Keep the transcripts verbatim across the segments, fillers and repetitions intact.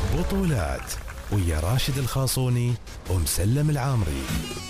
بطولات ويا راشد الخاصوني ومسلم العامري.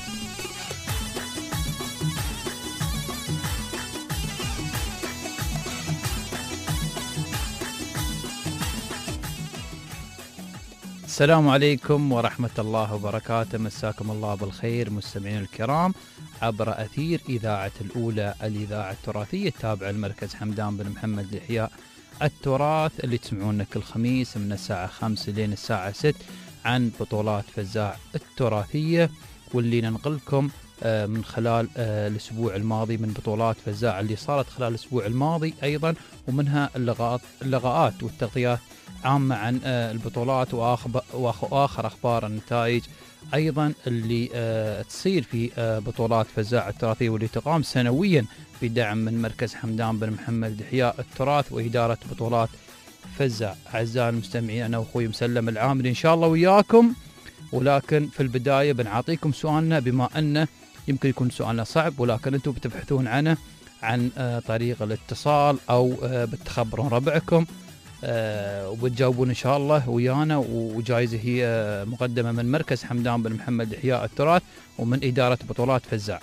السلام عليكم ورحمة الله وبركاته، مساكم الله بالخير مستمعين الكرام عبر أثير إذاعة الأولى الإذاعة التراثية التابعة لمركز حمدان بن محمد لإحياء التراث، اللي تسمعونا كل خميس من الساعة خمسة لين الساعة ست عن بطولات فزاع التراثية، واللي ننقلكم من خلال الأسبوع الماضي من بطولات فزاع اللي صارت خلال الأسبوع الماضي أيضا، ومنها اللقاءات اللقاءات والتغطيات عامة عن البطولات وآخر أخبار النتائج أيضا اللي تصير في بطولات فزاع التراثية، واللي تقام سنويا بدعم من مركز حمدان بن محمد لإحياء التراث وإدارة بطولات فزاع. أعزائي المستمعين، أنا وأخوي مسلم العامري إن شاء الله وياكم، ولكن في البداية بنعطيكم سؤالنا، بما أنه يمكن يكون سؤالنا صعب ولكن أنتم بتبحثون عنه عن طريق الاتصال أو بتخبرون ربعكم أه وبتجاوبون إن شاء الله ويانا، وجائزة هي مقدمة من مركز حمدان بن محمد لإحياء التراث ومن إدارة بطولات فزاع.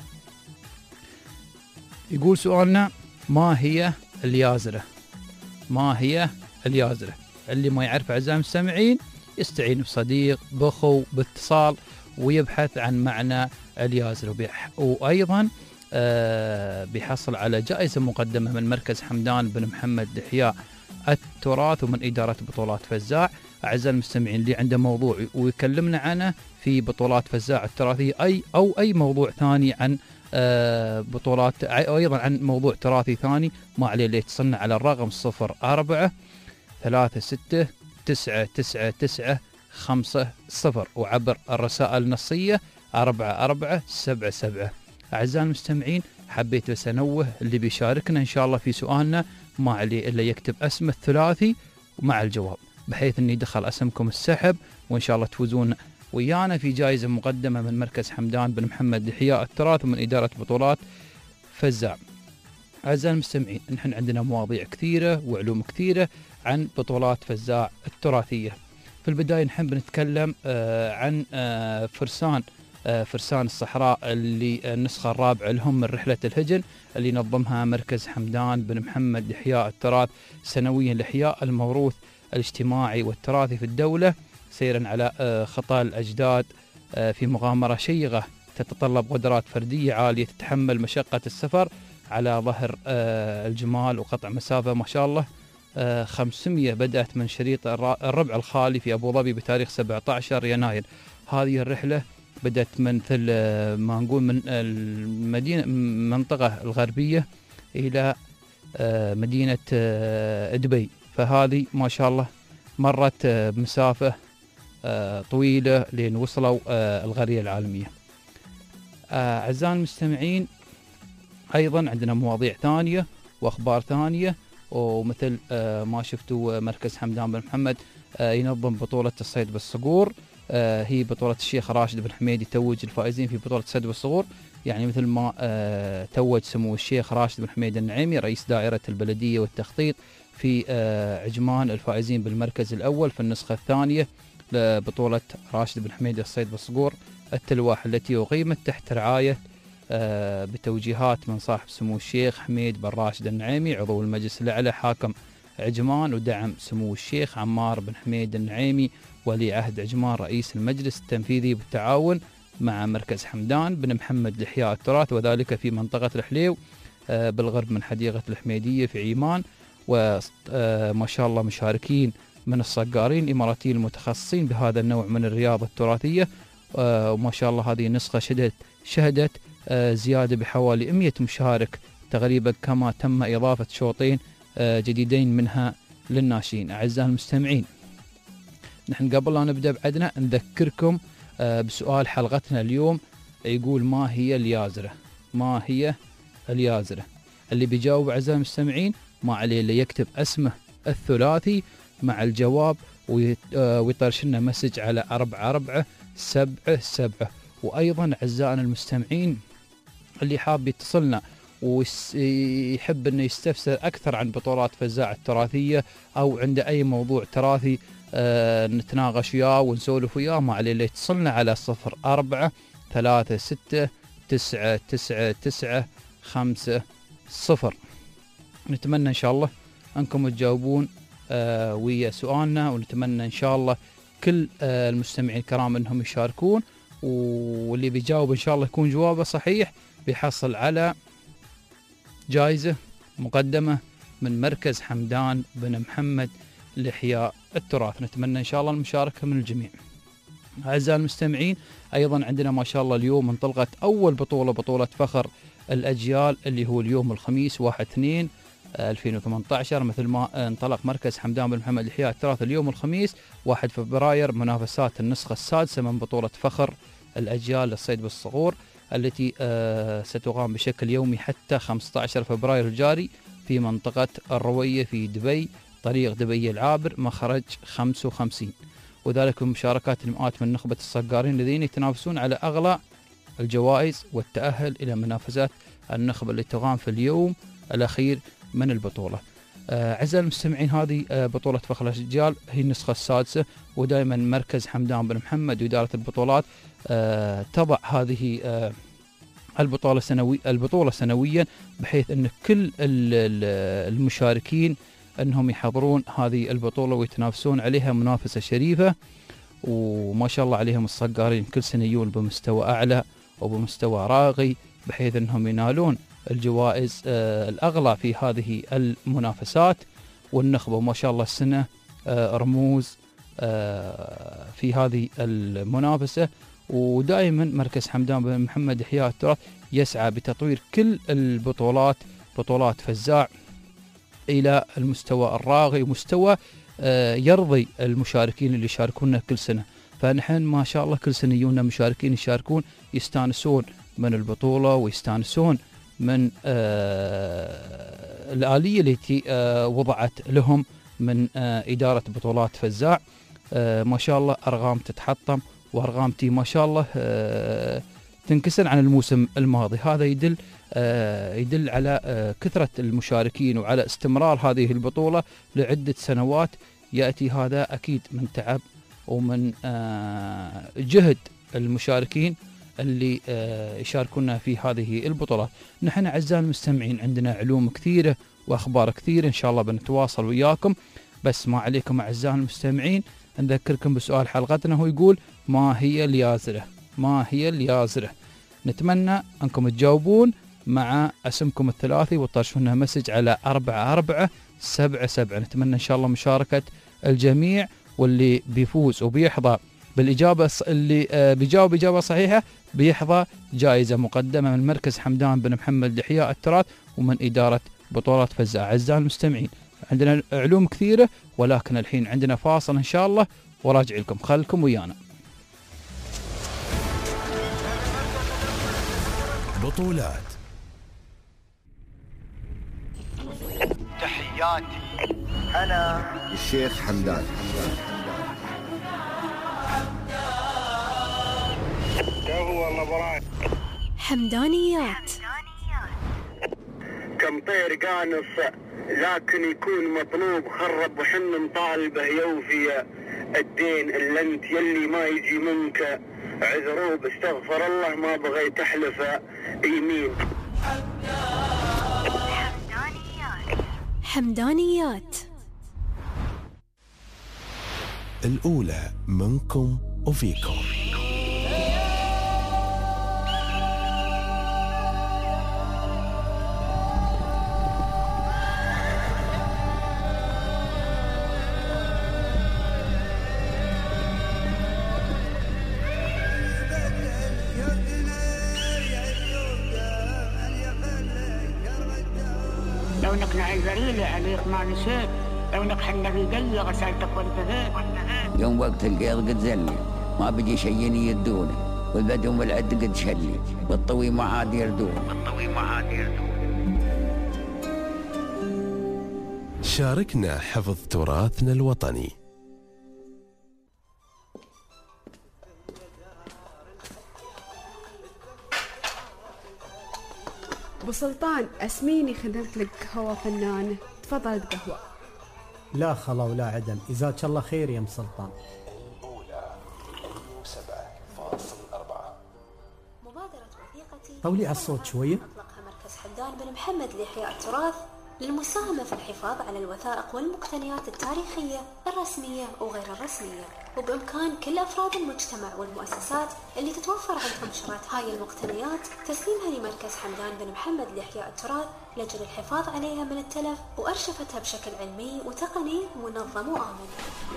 يقول سؤالنا: ما هي اليازرة؟ ما هي اليازرة؟ اللي ما يعرف أعزائي المستمعين يستعين بصديق بأخو باتصال ويبحث عن معنى اليازرة، وأيضا أه بيحصل على جائزة مقدمة من مركز حمدان بن محمد لإحياء التراث ومن إدارة بطولات فزاع. أعزائي المستمعين، اللي عنده موضوع ويكلمنا عنه في بطولات فزاع التراثية أي أو أي موضوع ثاني عن بطولات أو أيضا عن موضوع تراثي ثاني، ما عليه اللي يتصلنا على الرقم صفر أربعة ثلاثة ستة تسعة تسعة تسعة خمسة صفر، وعبر الرسائل النصية أربعة أربعة سبعة سبعة. أعزائي المستمعين، حبيت بس أنوه اللي بيشاركنا إن شاء الله في سؤالنا ما عليه إلا يكتب اسم الثلاثي ومع الجواب، بحيث أن يدخل اسمكم السحب، وإن شاء الله تفوزون ويانا في جائزة مقدمة من مركز حمدان بن محمد لإحياء التراث ومن إدارة بطولات فزاع. أعزائي المستمعين، نحن عندنا مواضيع كثيرة وعلوم كثيرة عن بطولات فزاع التراثية. في البداية نحب نتكلم آه عن آه فرسان آه فرسان الصحراء، اللي النسخة الرابعة لهم من رحلة الهجن اللي نظمها مركز حمدان بن محمد لإحياء التراث سنويا لإحياء الموروث الاجتماعي والتراثي في الدولة، سيرا على خطى الأجداد في مغامرة شيقة تتطلب قدرات فردية عالية تتحمل مشقة السفر على ظهر الجمال وقطع مسافة ما شاء الله خمسمئة، بدأت من شريط الربع الخالي في أبو ظبي بتاريخ سبعة عشر يناير. هذه الرحلة بدأت من مثل ما نقول من المدينة المنطقة الغربية إلى مدينة دبي، فهذه ما شاء الله مرت بمسافة طويلة لين وصلوا القرية العالمية. أعزائي المستمعين، أيضا عندنا مواضيع ثانية وأخبار ثانية، ومثل ما شفتوا مركز حمدان بن محمد ينظم بطولة الصيد بالصقور، هي بطولة الشيخ راشد بن حميد يتوج الفائزين في بطولة الصيد بالصقور، يعني مثل ما توج سمو الشيخ راشد بن حميد النعيمي رئيس دائرة البلدية والتخطيط في عجمان الفائزين بالمركز الأول في النسخة الثانية لبطولة راشد بن حميد الصيد بالصقور التلواح، التي أقيمت تحت رعاية بتوجيهات من صاحب سمو الشيخ حميد بن راشد النعيمي عضو المجلس الأعلى حاكم عجمان، ودعم سمو الشيخ عمار بن حميد النعيمي ولي عهد عجمان رئيس المجلس التنفيذي، بالتعاون مع مركز حمدان بن محمد لإحياء التراث، وذلك في منطقة الحليو بالغرب من حديقة الحميدية في عيمان. وما شاء الله مشاركين من الصقارين الإماراتيين المتخصصين بهذا النوع من الرياضة التراثية، وما شاء الله هذه النسخة شهدت شهدت زيادة بحوالي مئة مشارك تقريبا، كما تم إضافة شوطين جديدين منها للناشئين. أعزائي المستمعين، نحن قبل لا نبدأ بعدنا نذكركم بسؤال حلقتنا اليوم، يقول: ما هي اليازرة؟ ما هي اليازرة؟ اللي بيجاوب أعزائي المستمعين ما عليه إلا يكتب اسمه الثلاثي مع الجواب ويطرش لنا مسج على أربعة أربعة سبعة سبعة. وأيضا أعزائنا المستمعين، اللي حاب يتصلنا ويحب أنه يستفسر أكثر عن بطولات فزاع التراثية أو عنده أي موضوع تراثي آه نتناقش وياه ونسولف وياه، ما عليه يتصلنا على صفر أربعة ثلاثة ستة تسعة تسعة تسعة خمسة صفر. نتمنى إن شاء الله أنكم تجاوبون آه ويا سؤالنا، ونتمنى إن شاء الله كل آه المستمعين الكرام أنهم يشاركون، واللي بيجاوب إن شاء الله يكون جوابه صحيح بيحصل على جائزة مقدمة من مركز حمدان بن محمد لإحياء التراث. نتمنى إن شاء الله المشاركة من الجميع. أعزائي المستمعين، أيضا عندنا ما شاء الله اليوم انطلقت أول بطولة، بطولة فخر الأجيال، اللي هو اليوم الخميس واحد اثنين ألفين وثمانية عشر، مثل ما انطلق مركز حمدان بن محمد لإحياء التراث اليوم الخميس واحد فبراير منافسات النسخة السادسة من بطولة فخر الأجيال للصيد بالصقور، التي ستقام بشكل يومي حتى خمسة عشر فبراير الجاري في منطقة الروية في دبي، طريق دبي العابر، مخرج خمسة وخمسين، وذلك بمشاركات المئات من نخبة الصقارين الذين يتنافسون على أغلى الجوائز والتأهل إلى منافسات النخبة اللي تقام في اليوم الأخير من البطولة. أعزائي المستمعين، هذه بطولة فخر الأجيال هي النسخة السادسة، ودائما مركز حمدان بن محمد وإدارة البطولات تضع هذه البطولة سنوي البطولة سنويا، بحيث أن كل المشاركين أنهم يحضرون هذه البطولة ويتنافسون عليها منافسة شريفة، وما شاء الله عليهم الصقارين كل سنة يجون بمستوى أعلى وبمستوى راقي، بحيث أنهم ينالون الجوائز الأغلى في هذه المنافسات. والنخبة ما شاء الله السنة رموز في هذه المنافسة، ودائما مركز حمدان بن محمد إحياء التراث يسعى بتطوير كل البطولات، بطولات فزاع إلى المستوى الراقي، مستوى يرضي المشاركين اللي يشاركون كل سنة. فنحن ما شاء الله كل سنة يجونا مشاركين يشاركون يستانسون من البطولة، ويستانسون من الآلية التي وضعت لهم من إدارة بطولات فزاع. ما شاء الله أرقام تتحطم، وأرقام تي ما شاء الله تنكسر عن الموسم الماضي. هذا يدل يدل على كثرة المشاركين وعلى استمرار هذه البطولة لعدة سنوات. يأتي هذا أكيد من تعب ومن جهد المشاركين اللي يشاركونا في هذه البطولات. نحن أعزائي المستمعين عندنا علوم كثيرة وأخبار كثيرة، إن شاء الله بنتواصل وياكم، بس ما عليكم أعزائي المستمعين نذكركم بسؤال حلقتنا، هو يقول: ما هي اليازرة؟ ما هي اليازرة؟ نتمنى أنكم تجاوبون مع اسمكم الثلاثي وترشفونا مسج على أربعة أربعة سبعة سبعة. نتمنى إن شاء الله مشاركة الجميع، واللي بيفوز وبيحظى بالإجابة اللي بيجاوب إجابة صحيحة بيحظى جائزة مقدمة من مركز حمدان بن محمد لإحياء التراث ومن إدارة بطولات فزاع. أعزائي المستمعين، عندنا علوم كثيرة، ولكن الحين عندنا فاصل إن شاء الله وراجع لكم، خلكم ويانا. بطولات. تحياتي أنا الشيخ حمدان. حمدانيات. كم طير قانص لكن يكون مطلوب، خرب وحن مطالبه يوفي الدين، اللي انت يلي ما يجي منك عذروب، استغفر الله ما بغيت احلف يمين. حمدانيات. الأولى منكم وفيكم. لو نقنع البريلة عليك ما نسيت، لو نقحنا في قلة غسلتك وانتهيت. يوم وقت القيض قد زلي، ما بقي شيء يدوني، والبدو والعد قد شلي، والطوي ما عاد يردون، والطوي ما عاد يردون. شاركنا حفظ تراثنا الوطني. ابو سلطان، اسميني خدمت لك قهوة فنانة، تفضل بقهوة. لا خلا ولا عدم، جزاك الله خير يا ام سلطان. الأولى سبعة فاصل أربعة. مبادرة وثيقتي طولي على الصوت شوية. أطلقها مركز حمدان بن محمد لإحياء التراث للمساهمة في الحفاظ على الوثائق والمقتنيات التاريخية الرسمية وغير الرسمية، وبإمكان كل أفراد المجتمع والمؤسسات اللي تتوفر عندهم شرايط هاي المقتنيات تسليمها لمركز حمدان بن محمد لإحياء التراث لأجل الحفاظ عليها من التلف وأرشفتها بشكل علمي وتقني منظم وآمن.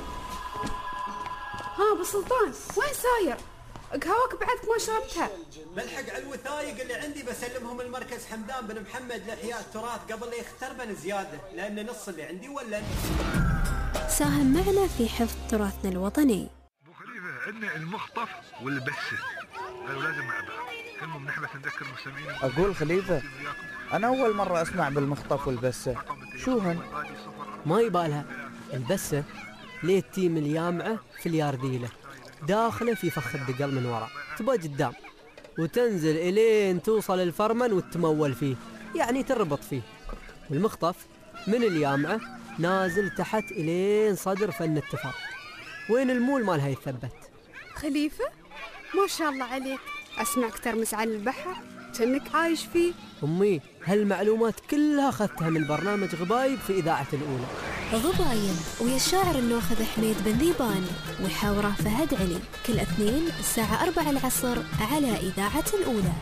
ها أبو سلطان وين ساير؟ قهوك بعدك ما شربتها. بلحق على الوثايق اللي عندي بسلمهم المركز حمدان بن محمد لإحياء التراث قبل لا يختربن زيادة، لأن نص اللي عندي ولا. ساهم معنا في حفظ تراثنا الوطني. ابو خليفه عندنا المخطف والبسه قالوا لازم مع بعض. المهم نحبس نذكر المستمعين. اقول خليفه انا اول مره اسمع بالمخطف والبسه، شوهن؟ ما يبالها البسه ليه التيم اليامعه في اليارديله داخله في فخ الدقل من وراء تبى قدام وتنزل الين توصل الفرمن وتمول فيه، يعني تربط فيه. والمخطف من اليامعه نازل تحت الين صدر فن التفاق، وين المول مالها يثبت. خليفه ما شاء الله عليك، اسمعك ترمس على البحر كأنك عايش فيه. امي هالمعلومات كلها اخذتها من برنامج غبايب في اذاعه الاولى. غبايب ويا الشاعر الناخذ حميد بن ذيبان ويحاوره فهد علي، كل اثنين الساعه أربعة العصر على اذاعه الاولى.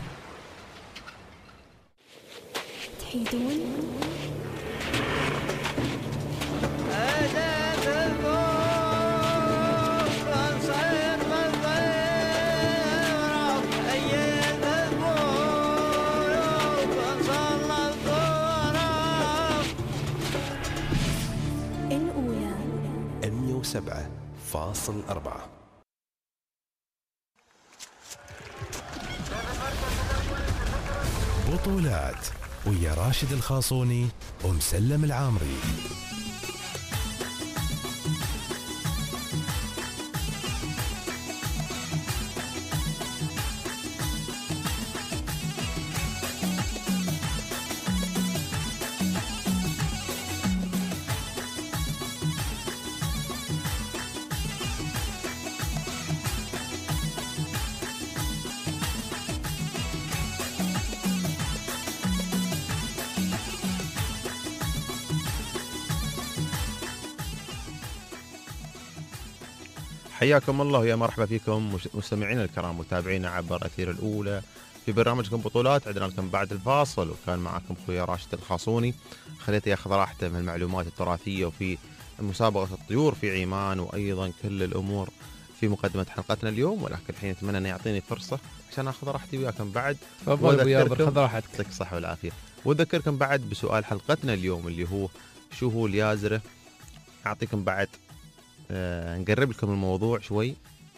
تحيدون سبعة فاصل أربعة. بطولات ويا راشد الخاصوني ومسلم العامري. حياكم الله ويا مرحبا فيكم مستمعينا الكرام متابعينا عبر أثير الأولى في برنامجكم بطولات. عدنا لكم بعد الفاصل وكان معكم أخويا راشد الخاصوني. خليته ياخذ راحته من المعلومات التراثية وفي مسابقة الطيور في عمان وأيضا كل الأمور في مقدمة حلقتنا اليوم، ولكن الحين أتمنى أن يعطيني فرصة عشان أخذ راحتي وياكم بعد. تفضل أبو يابر خذ راحتك. يعطيك الصحة والعافية. وأذكركم بعد بسؤال حلقتنا اليوم اللي هو شو هو اليازرة. أعطيكم بعد آه نقرب لكم الموضوع شوي.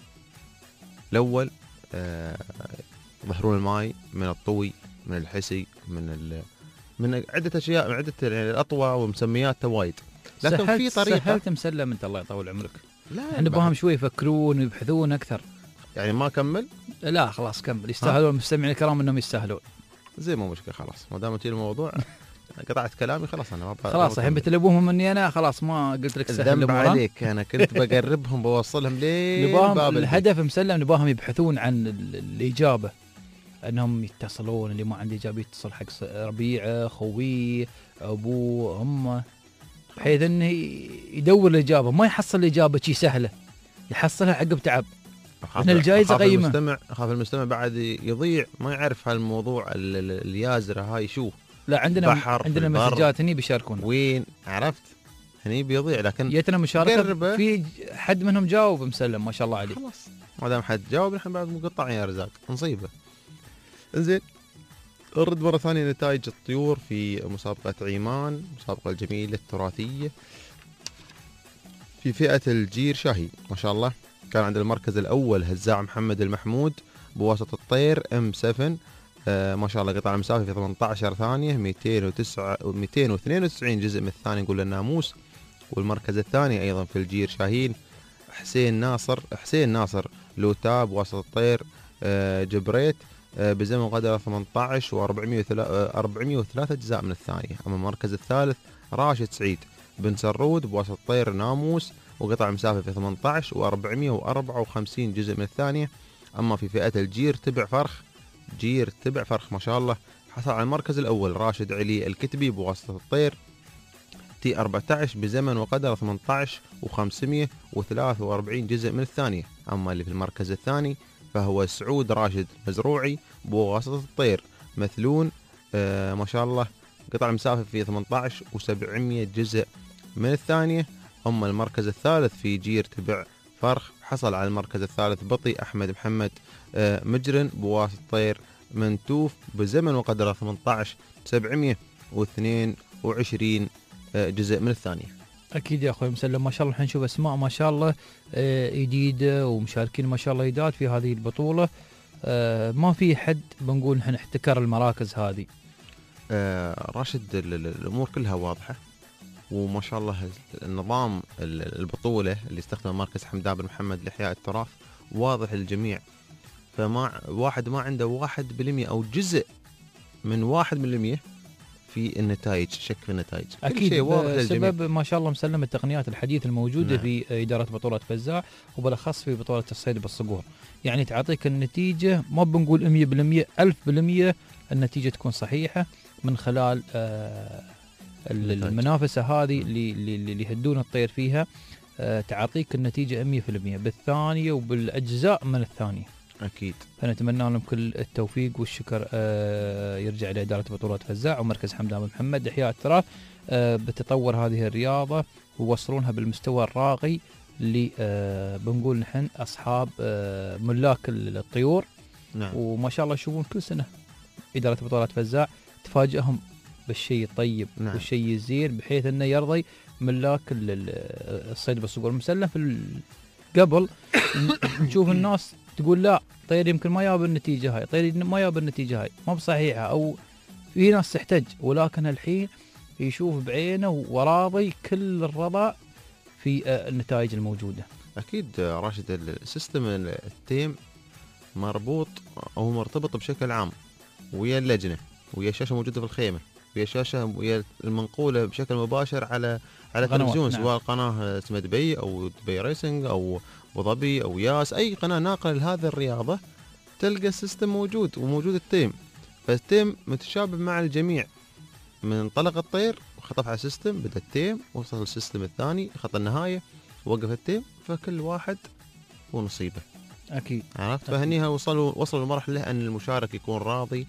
الأول آه ظهرون الماي من الطوي من الحسي من ال... من عدة أشياء من عدة يعني الأطوى ومسميات وايد، لكن في طريقة. سهلت مسلم أنت الله يطول عمرك. لا نبغاهم شوي يفكرون ويبحثون أكثر. يعني ما كمل؟ لا خلاص كمل. يستاهلون المستمعين الكرام أنهم يستاهلون. زي ما مشكلة خلاص ما دام تجي الموضوع قطعت كلامي خلاص انا ما خلاص الحين بتلبوهم مني انا خلاص ما قلت لك سهل الذنب عليك. انا كنت بقربهم بوصلهم ليه باب الهدف مسلم. نباهم يبحثون عن الاجابه انهم يتصلون اللي ما عنده اجابه يتصل حق ربيعه خويه ابوه امه بحيث انه يدور الاجابه ما يحصل الاجابه شيء سهله يحصلها عقب تعب. ان الجائزه قيمه. المستمع اخاف المستمع بعد يضيع ما يعرف هالموضوع اليازره هاي شو. لا عندنا عندنا مسجات هني بيشاركون وين عرفت هني بيضيع لكن جتنا مشاركه في حد منهم جاوب مسلم ما شاء الله عليه. خلاص ما دام حد جاوب نحن بعد مقطعين يا رزاق نصيبه. انزين نرد مره ثانيه نتائج الطيور في مسابقه عمان مسابقه الجميله التراثيه في فئه الجير شاهي. ما شاء الله كان عند المركز الاول هزاع محمد المحمود بواسطه الطير ام سبعة. آه ما شاء الله قطع المسافة في ثمانية عشر ثانية مئتين وتسعة مئتين واثنين وتسعين جزء من الثاني نقول الناموس. والمركز الثاني أيضا في الجير شاهين حسين ناصر حسين ناصر لوتا بواسطة الطير آه جبريت آه بزمن قدر ثمانية عشر وأربعمئة وثلاثة أجزاء من الثانية. أما المركز الثالث راشد سعيد بن سرود بواسطة طير ناموس، وقطع مسافة في ثمانية عشر وأربعمائة وأربعة وخمسين جزء من الثانية. أما في فئة الجير تبع فرخ جير تبع فرخ ما شاء الله، حصل على المركز الأول راشد علي الكتبي بواسطة الطير تي أربعة عشر بزمن وقدر ثمانية عشر وخمسمائة وثلاثة وأربعين جزء من الثانية. أما اللي في المركز الثاني فهو سعود راشد مزروعي بواسطة الطير مثلون آه ما شاء الله، قطع مسافة في ثمانية عشر وسبعمائة جزء من الثانية. أما المركز الثالث في جير تبع فرخ حصل على المركز الثالث بطي أحمد محمد آه مجرن بواسطة طير منتوف بزمن وقدر ثمانية عشر سبعمائة واثنين وعشرين جزء من الثانية. أكيد يا أخوي مسلم، ما شاء الله حنشوف أسماء ما شاء الله جديدة ومشاركين ما شاء الله جداد في هذه البطولة. ما في حد بنقول نحن احتكر المراكز هذه. آه راشد الأمور كلها واضحة، وما شاء الله النظام البطولة اللي استخدم مركز حمدان بن محمد لإحياء التراث واضح للجميع، فما واحد ما عنده واحد بالمئة أو جزء من واحد بالمئة في النتائج، شك في النتائج. أكيد سبب ما شاء الله مسلم التقنيات الحديثة الموجودة نعم. في إدارة بطولة فزاع وبالأخص في بطولة الصيد بالصقور، يعني تعطيك النتيجة ما بنقول مية بالمية ألف بالمية النتيجة تكون صحيحة من خلال آه المنافسة هذه اللي اللي يهدون الطير فيها، آه تعطيك النتيجة مية بالمية بالثانية وبالأجزاء من الثانية. أكيد. فنتمنى لهم كل التوفيق والشكر. آه يرجع لإدارة بطولات فزاع ومركز حمدان بن محمد إحياء التراث آه بتطور هذه الرياضة ووصلونها بالمستوى الراقي اللي آه بنقول نحن أصحاب آه ملاك الطيور. نعم. وما شاء الله يشوفون كل سنة إدارة بطولات فزاع تفاجئهم بالشيء الطيب. نعم. والشيء الزين بحيث أنه يرضي ملاك الصيد بالصقور. مسلم في قبل نشوف الناس تقول لا طير يمكن ما ياب النتيجة هاي، طير ما ياب النتيجة هاي ما بصحيحة، أو في ناس تحتج، ولكن الحين يشوف بعينه وراضي كل الرضا في النتائج الموجودة. أكيد راشد السيستم التيم مربوط أو مرتبط بشكل عام ويا اللجنة ويا شاشة موجودة في الخيمة ويا شاشة ويا المنقولة بشكل مباشر على على التلفزيون. نعم. سواء قناة اسمها دبي أو دبي ريسنج أو أبو ظبي أو ياس، أي قناة ناقلة لهذه الرياضة تلقى السيستم موجود وموجود التيم، فالتيم متشابه مع الجميع من طلق الطير وخطف على السيستم، بدأ التيم وصل السيستم الثاني خط النهاية وقف التيم، فكل واحد ونصيبه. أكيد. عرفت؟ فهنيها وصلوا وصلوا لمرحلة أن المشارك يكون راضي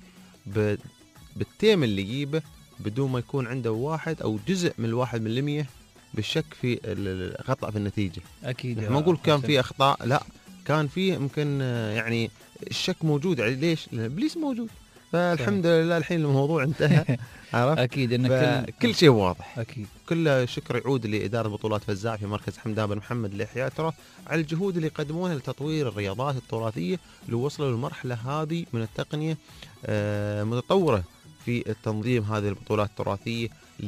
بالتيم اللي يجيبه بدون ما يكون عنده واحد أو جزء من الواحد من المية بالشك في الخطأ في النتيجة. أكيد. ما نقول كان في أخطاء، لا كان في يمكن يعني الشك موجود. يعني ليش؟ لأن إبليس موجود. فالحمد لله الحين الموضوع انتهى. عرفت؟ أكيد إن كل كل شيء واضح. أكيد. كل شكر يعود لإدارة بطولات فزاع في مركز حمدان بن محمد لإحياء التراث على الجهود اللي يقدمونها لتطوير الرياضات التراثية اللي وصلوا للمرحلة هذه من التقنية آه متطورة في التنظيم هذه البطولات التراثية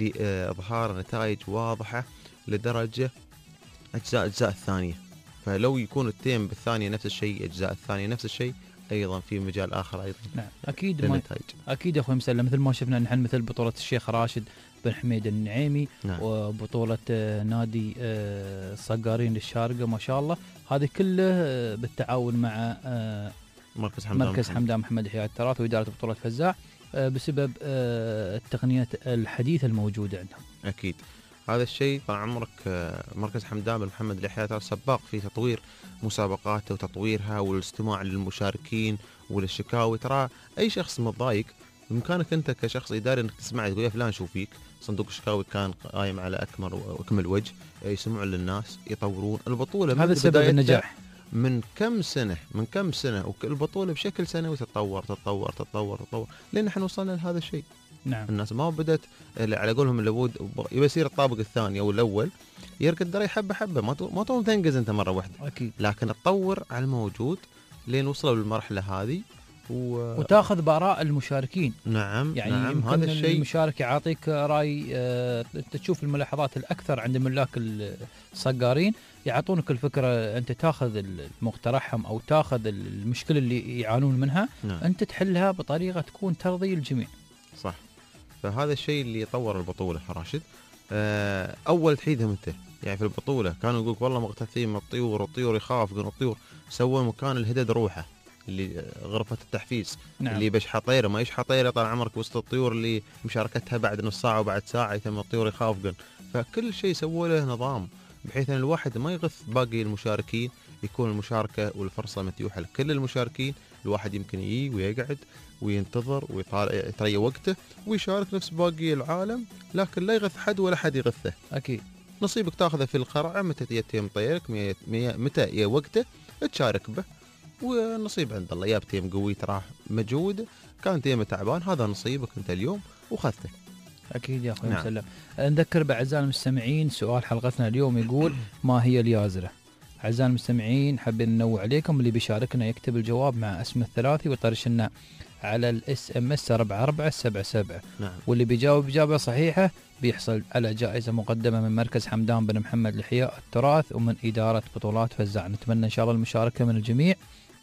لإظهار نتائج واضحة لدرجة أجزاء أجزاء الثانية. فلو يكون التيم بالثانية نفس الشيء، أجزاء الثانية نفس الشيء، أيضا في مجال آخر أيضا. نعم أكيد. ما أكيد أخوي مسلم مثل ما شفنا نحن مثل بطولة الشيخ راشد بن حميد النعيمي. نعم. وبطولة نادي الصقارين للشارقة ما شاء الله، هذه كله بالتعاون مع مركز حمدان مركز حمدان محمد إحياء التراث وإدارة بطولة فزاع بسبب التقنيات الحديثة الموجودة عندهم. أكيد هذا الشيء طال عمرك مركز حمدان بن محمد لإحياء التراث سباق في تطوير مسابقاته وتطويرها والاستماع للمشاركين وللشكاوي. ترى أي شخص متضايق بإمكانك أنت كشخص إداري أنك تسمع تقول يا فلان شو فيك، صندوق الشكاوي كان قائم على أكمل وأكمل وجه، يسمعون للناس يطورون البطولة. هذا سبب النجاح. من كم سنة من كم سنة والبطولة بشكل سنوي تتطور تتطور تتطور تتطور لأن احنا وصلنا لهذا الشيء. نعم. الناس ما بدت على قولهم اللي يبى يصير الطابق الثاني أو الأول يركض دري حبة حبة، ما ما تقوم تنجز أنت مرة واحدة. أكيد. لكن تطور على الموجود لين وصلوا للمرحلة هذه و... وتاخذ بآراء المشاركين. نعم. يعني نعم. يمكن هذا الشيء المشارك يعطيك رأي، آه، أنت تشوف الملاحظات الأكثر عند ملاك الصقارين يعطونك الفكرة، أنت تاخذ المقترحهم أو تاخذ المشكلة اللي يعانون منها. نعم. أنت تحلها بطريقة تكون ترضي الجميع. صح. فهذا الشيء اللي يطور البطولة راشد. آه، اول تحيدهم انت يعني في البطوله كانوا يقولك والله مغتثين من الطيور والطيور يخاف من الطيور، سووا مكان الهدد روحه اللي غرفه التحفيز. نعم. اللي بيش حطيره ما يش حطيره طال عمرك وسط الطيور اللي مشاركتها بعد نص ساعه وبعد ساعه يتم الطيور يخاف قن. فكل شيء سووا له نظام بحيث ان الواحد ما يغث باقي المشاركين، يكون المشاركه والفرصه متيوحه لكل المشاركين. الواحد يمكن يجي ويقعد وينتظر ويطلع وقته ويشارك نفس باقي العالم، لكن لا يغث حد ولا حد يغثه. اكيد نصيبك تاخذه في القرعه متى يتم طيرك متى يا وقته تشارك به، والنصيب عند الله. يا بتيم قوي تراه مجهود، كان تيم تعبان، هذا نصيبك انت اليوم وخذته. اكيد يا اخوي. نعم. مسلم. نذكر باعزائنا المستمعين سؤال حلقتنا اليوم يقول ما هي اليازره؟ اعزائنا المستمعين حابين ننوع عليكم، اللي بيشاركنا يكتب الجواب مع اسمه الثلاثي ويطرش لنا على الاس ام اس أربعة أربعة سبعة سبعة. نعم. واللي بيجاوب اجابه صحيحه بيحصل على جائزه مقدمه من مركز حمدان بن محمد لإحياء التراث ومن اداره بطولات فزاع. نتمنى ان شاء الله المشاركه من الجميع.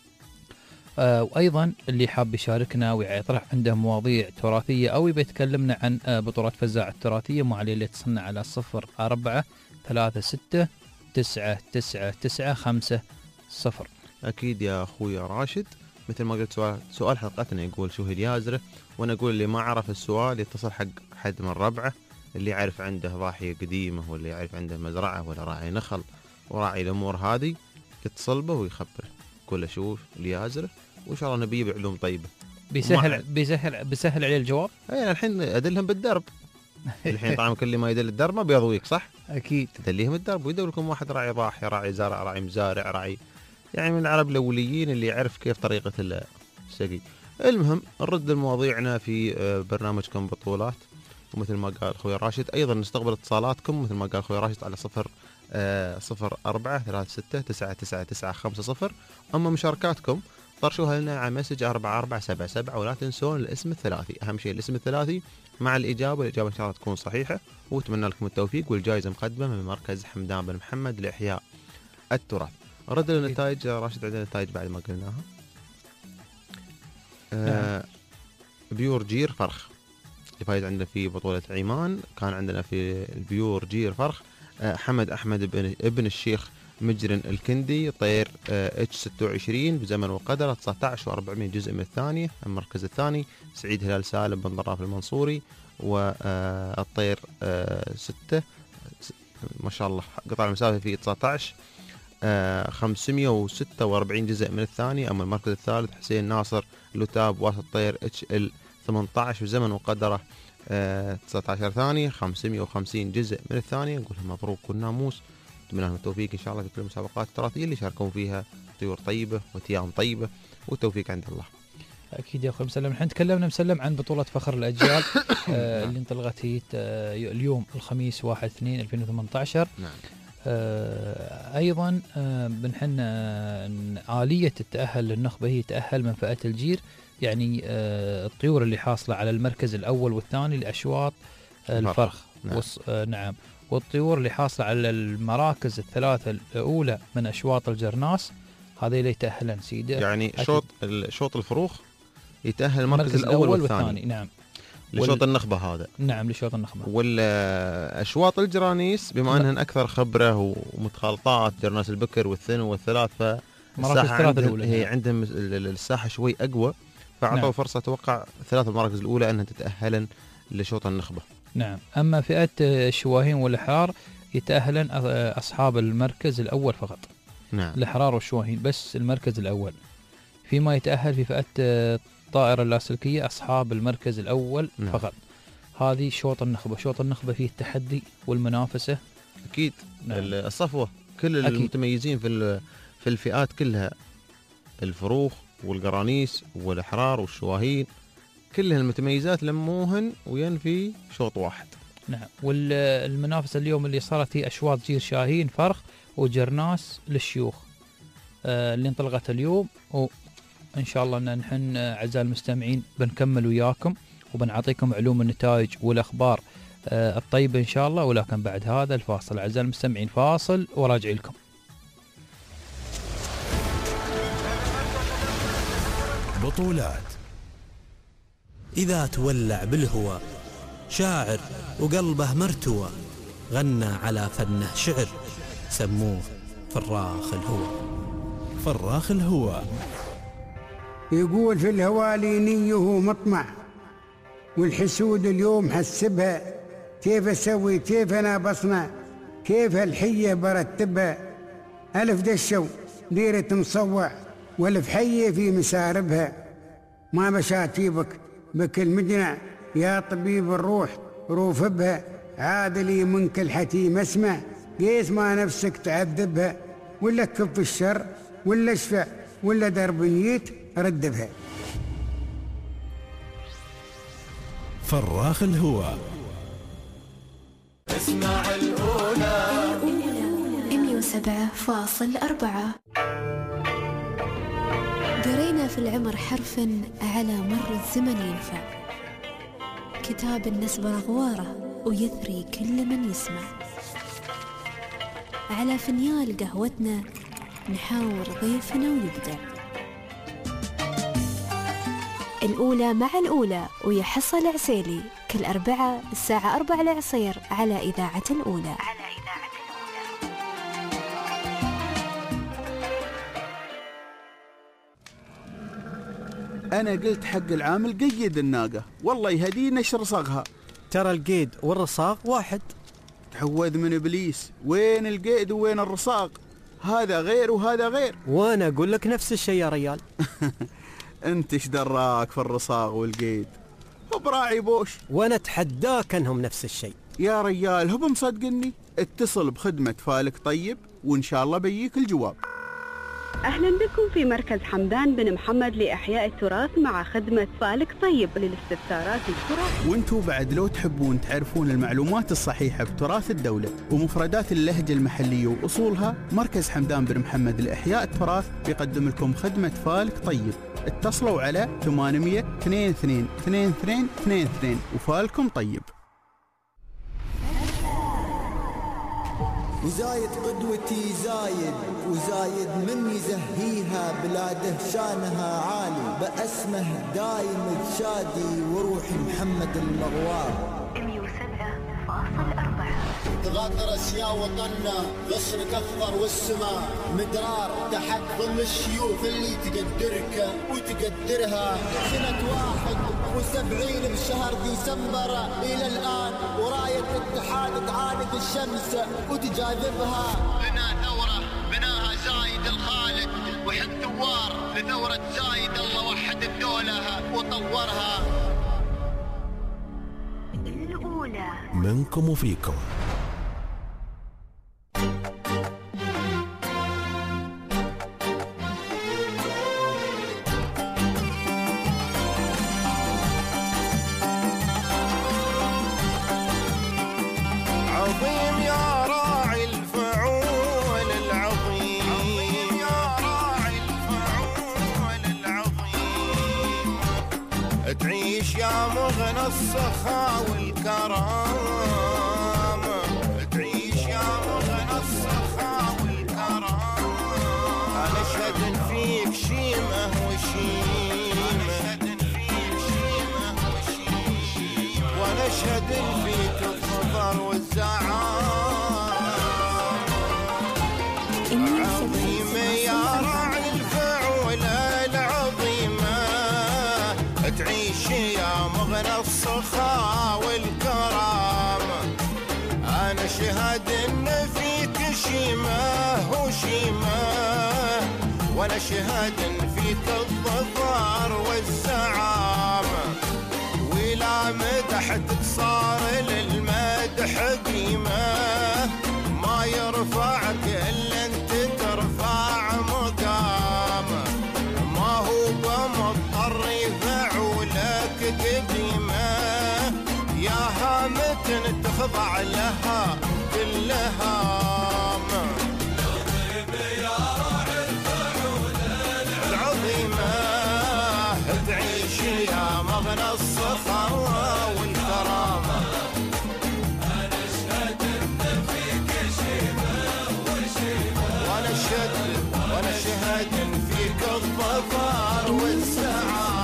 آه وايضا اللي حاب يشاركنا ويطرح عنده مواضيع تراثيه او يبي يتكلمنا عن آه بطولات فزاع التراثيه، مو عليه اللي يتصلنا على صفر أربعة ثلاثة ستة تسعة تسعة تسعة خمسة صفر. اكيد يا اخوي راشد، مثل ما قلت سؤال سؤال حلقتنا يقول شو هي اليازره، وانا اقول اللي ما عرف السؤال يتصل حق حد من ربعه اللي يعرف عنده ضاحيه قديمه ولا يعرف عنده مزرعه ولا راعي نخل وراعي الامور هذه، يتصل به ويخبره يقول له شوف اليازره، وان شاء الله نبيه بعلوم طيبه. بيسهل بيسهل بيسهل عليه الجواب. اي الحين ادلهم بالدرب. الحين طبعا كل ما يدل الدرب ما بيضويك صح؟ اكيد تدليهم الدرب ويدور لكم واحد راعي ضاحيه راعي زارع راعي مزارع راعي يعني من العرب الاوليين اللي يعرف كيف طريقه السقي. المهم نرد لمواضيعنا في برنامجكم بطولات، ومثل ما قال اخوي راشد ايضا نستقبل اتصالاتكم مثل ما قال اخوي راشد على صفر صفر أربعة ثلاثة ستة تسعة تسعة تسعة خمسة صفر. اما مشاركاتكم طرشوها لنا على مسج أربعة أربعة سبعة سبعة، ولا تنسون الاسم الثلاثي، اهم شيء الاسم الثلاثي مع الاجابه، الاجابه ان شاء الله تكون صحيحه، واتمنى لكم التوفيق والجائزه مقدمه من مركز حمدان بن محمد لاحياء التراث. رد النتائج راشد، عندنا نتائج بعد ما قلناها. آه بيور جير فرخ اللي فايز عندنا في بطولة عمان، كان عندنا في البيور جير فرخ آه حمد أحمد ابن, ابن الشيخ مجرن الكندي طير آه اتش ستة وعشرين بزمن وقدره تسعة عشر وأربعمائة جزء من الثانية. المركز الثاني سعيد هلال سالم بن ضراف المنصوري، والطير آه ستة ما شاء الله قطع المسافة في تسعة عشر آه خمسمائة وستة وأربعين جزء من الثاني. أما المركز الثالث حسين ناصر لوتاب واسط طير اتش ال ثمانية عشر بزمن وقدره آه تسعة عشر ثانية خمسمائة وخمسين جزء من الثانية. نقول لهم مبروك والناموس، نتمنى لهم التوفيق إن شاء الله في كل المسابقات التراثية اللي يشاركون فيها، طيور طيبة وتيام طيبة والتوفيق عند الله. أكيد يا أخوي مسلم. نحن تكلمنا مسلم عن بطولة فخر الأجيال آه اللي انطلقت هي آه اليوم الخميس واحد اثنين ألفين وثمانية عشر. نعم. آه أيضا آه بنحن آه آلية التأهل للنخبة هي تأهل من فئة الجير، يعني آه الطيور اللي حاصلة على المركز الأول والثاني لأشواط آه الفرخ. نعم. وص... آه نعم. والطيور اللي حاصلة على المراكز الثلاثة الأولى من أشواط الجرناس هذا اللي يتأهلن سيدي. يعني شوط شوط الفروخ يتأهل المركز الأول والثاني. والثاني. نعم. لشوط وال... النخبة هذا. نعم لشوط النخبة. والأشواط الجرانيس بما أنهن أكثر خبرة ومتخلطات جرناس البكر والثنو والثلاث فالساحة عندهم هي عندهم الساحة شوي أقوى، فأعطوا نعم. فرصة أتوقع ثلاث المراكز الأولى أنها تتأهلن لشوط النخبة. نعم. أما فئة الشواهين والأحرار يتأهلن أصحاب المركز الأول فقط. نعم. الأحرار والشواهين بس المركز الأول، فيما يتأهل في فئة الطائرة اللاسلكية أصحاب المركز الأول. نعم. فقط. هذه شوط النخبة. شوط النخبة فيه التحدي والمنافسة. أكيد. نعم. الصفوة كل أكيد. المتميزين في في الفئات كلها، الفروخ والقرانيس والأحرار والشواهين كلها المتميزات لموهن وينفي شوط واحد. نعم. والمنافسة اليوم اللي صارت هي أشواط جير شاهين فرخ وجرناس للشيوخ آه اللي انطلقت اليوم، وإن شاء الله أن نحن أعزائي المستمعين بنكمل وياكم وبنعطيكم علوم النتائج والأخبار آه الطيبة إن شاء الله، ولكن بعد هذا الفاصل أعزائي المستمعين فاصل وراجع لكم. بطولات. إذا تولع بالهوى شاعر وقلبه مرتوى غنى على فنه شعر سموه فراخ الهوى. فراخ الهوى يقول في الهوى لي نيه مطمع، والحسود اليوم حسبها، كيف اسوي كيف انا بصنع، كيف الحيه برتبها، الف دشوا ديرة مصوع والف حيه في مساربها، ما بشاتيبك بكل مجنع يا طبيب الروح روف بها، عادلي منك الحتيم اسمع، قيس ما نفسك تعذبها، ولا كف الشر ولا اشفع ولا درب نيت ردبها. فراخ الهوى. اسمع الأولى مية وسبعة فاصل أربعة. قرينا في العمر حرفا على مر الزمن ينفع، كتاب النسب رغواره ويثري كل من يسمع، على فنيال قهوتنا نحاور ضيفنا ويبدع. الأولى مع الأولى ويا حصة العسيلي كل أربعة الساعة أربعة العصير على إذاعة الأولى. على إذاعة الأولى. أنا قلت حق العامل قيد الناقة، والله يهدي نشر صاغها. ترى القيد والرصاق واحد. تعوذ من إبليس، وين القيد وين الرصاق؟ هذا غير وهذا غير. وأنا أقول لك نفس الشيء يا ريال. أنت إيش دراك في الرصاق والقيد؟ هو براعي بوش. وأنا أتحداك أنهم نفس الشيء. يا ريال هو مصدقني. اتصل بخدمة فالك طيب وإن شاء الله بيجيك الجواب. أهلا بكم في مركز حمدان بن محمد لإحياء التراث مع خدمة فالك طيب للاستفسارات التراث. وانتوا بعد لو تحبون تعرفون المعلومات الصحيحة بتراث الدولة ومفردات اللهجة المحلية وأصولها، مركز حمدان بن محمد لإحياء التراث بيقدم لكم خدمة فالك طيب. اتصلوا على ثمانمية اثنين اثنين اثنين اثنين اثنين اثنين وفالكم طيب. وزايد قدوتي زايد وزايد من يزهيها بلاده شانها عالي، باسمه دايم تشادي وروحي محمد المغوار. مية وسبعة فاصل أربعة. تغطرس يا وطننا غصن كفر والسماء مدرار تحت ظل الشيوخ اللي تقدرك وتقدرها. سنة واحد وسبعين بشهر ديسمبر إلى الآن وراية الاتحاد تعانق الشمس وتجاذبها. بنا ثورة بناها زايد الخالد وحب ثوار لثورة زايد، الله وحد الدولة وطورها. الأولى منكم وفيكم. عظيم يا راعي الفعول العظيم، عظيم يا راعي الفعول العظيم، تعيش يا مغنى السخاء والكرام، تعيش يا مغنى السخاء والكرام. أنا أشهد فيك شيمة وشيمة، أشهد فيك شيمة وشيمة، وأنا أشهد فيك الظفر والزعام. عظيم يا راعي الفعول العظيمة، تعيش يا مغنى السخاء والكرام. أنا شهد إن فيك شيمة وشيمة، وأنا شهد إن فيك الظفر والزعام. ولا مدحتك صار للمدح قيمة، ما يرفعك إلا أنت ترفع مقام. ما هو بمضطر يفعولك قديمة، يا هامة تخضع لها كلها. العظيمة تعيش يا مغنى الصخر والكرامة. أنا أشهد إن فيك شيمة وشيمة، وأنا أشهد وأنا أشهد إن فيك الظفر والسعادة.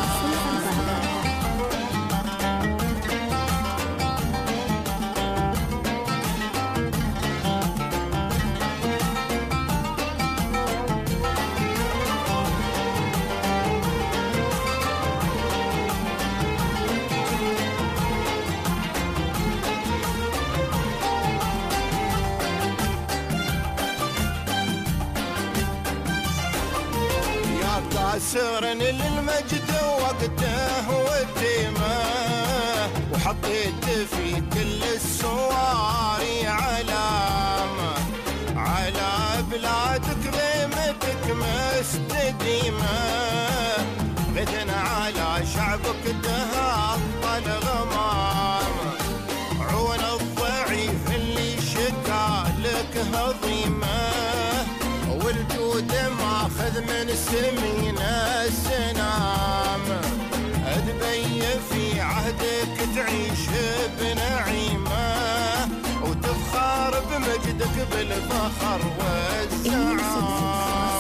عسرني للمجد وقته وتيمه، وحطيت في كل السواري علامة، على بلادك غيمتك مستديمة، غدنا على شعبك دهاط الغمام، عون الضعيف اللي شكا لك هضيمة، والجود ماخذ من سمينا السنام، تبي في عهدك تعيش بنعيمة، وتفخر بمجدك بالفخر والزعام.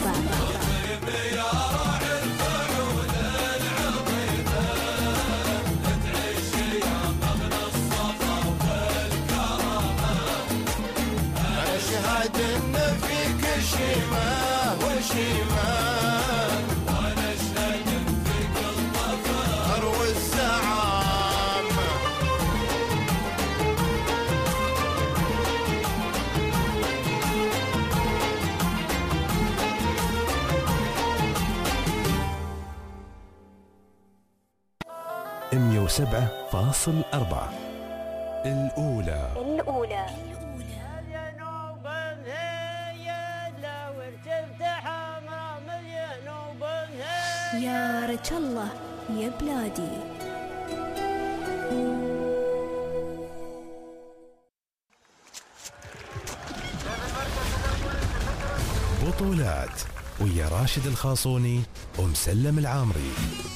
أشهد إن فيك شيمة وشيمة، وأنا أشهد إن فيك الظفر والزعام. مية وسبعة فاصل أربعة الأولى الأولى يا رجل الله يا بلادي. بطولات ويا راشد الخاصوني ومسلم العامري.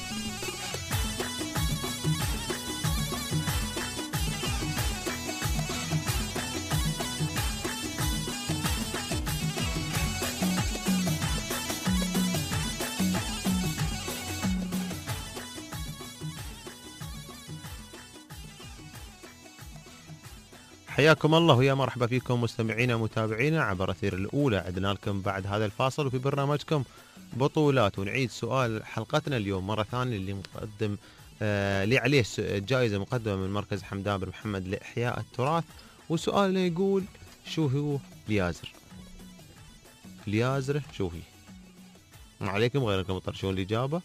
حياكم الله ويا مرحبا فيكم مستمعينا ومتابعينا عبر أثير الأولى. عدنا لكم بعد هذا الفاصل وفي برنامجكم بطولات، ونعيد سؤال حلقتنا اليوم مرة ثانية اللي مقدم آه اللي عليه جائزة مقدمة من مركز حمدان بن محمد لإحياء التراث. وسؤالنا يقول شو هو اليازر؟ اليازر شو هي؟ ما عليكم غير انكم تطرشون الإجابة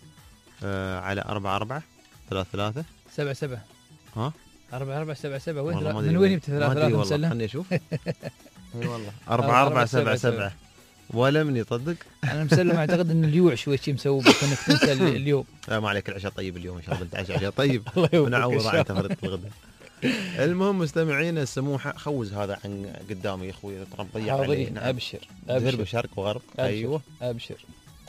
آه على أربعة أربعة ثلاثة ثلاثة سبعة سبعة ها أربعة أربعة سبعة سبعة وين والله من وين جبت ثلاثة ثلاثة مسلم؟ خلني أشوف. اي والله أربعة أربعة سبعة سبعة ولا من يصدق. أنا مسلم أعتقد إن اليوع شوي شيء مسوي بك إنك تنسى اليوم. لا ما عليك، العشاء طيب اليوم إن شاء الله، بنتعشى عشاء طيب الله يوفقك ونعوض عن تفريط الغداء. المهم مستمعينا السموحة، خوز هذا عن قدامي يا أخوي ترى مضيع عليه. نعم. أبشر غرب شرق وغرب. أيوه أبشر.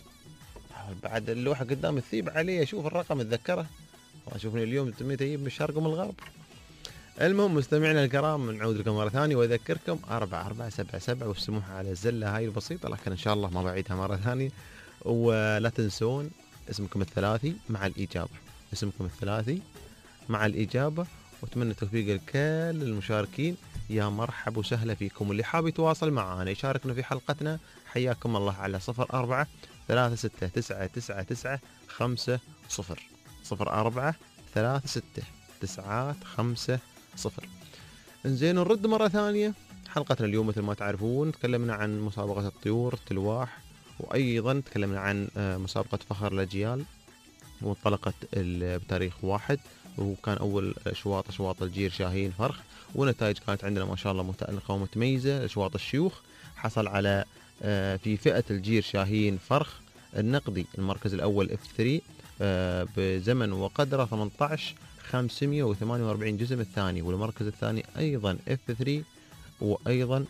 بعد اللوحة قدام الثيب عليه، أشوف الرقم أتذكره، وأشوفني اليوم تميت أجيب من الشرق ومن الغرب. المهم مستمعينا الكرام نعود لكم مرة ثانية وأذكركم أربعة أربعة سبعة سبعة والسموحة على الزلة هاي البسيطة، لكن إن شاء الله ما بعيدها مرة ثانية. ولا تنسون اسمكم الثلاثي مع الإجابة، اسمكم الثلاثي مع الإجابة، وأتمنى توفيق لكل المشاركين. يا مرحب وسهلا فيكم، واللي حاب يتواصل معنا يشاركنا في حلقتنا حياكم الله على صفر أربعة ثلاثة ستة تسعة تسعة تسعة خمسة صفر صفر أربعة ثلاثة ستة تسعة خمسة صفر. انزين نرد مرة ثانية حلقتنا اليوم مثل ما تعرفون تكلمنا عن مسابقة الطيور التلواح، وأيضا تكلمنا عن مسابقة فخر الأجيال وانطلقت بتاريخ واحد، وكان أول أشواط أشواط الجير شاهين فرخ، ونتائج كانت عندنا ما شاء الله متألقة ومتميزة. أشواط الشيوخ حصل على في فئة الجير شاهين فرخ النقدي المركز الأول إف ثلاثة بزمن وقدره ثمانية عشر خمسمائة وثمانية وأربعين جزم الثاني، والمركز الثاني أيضا إف ثلاثة وأيضا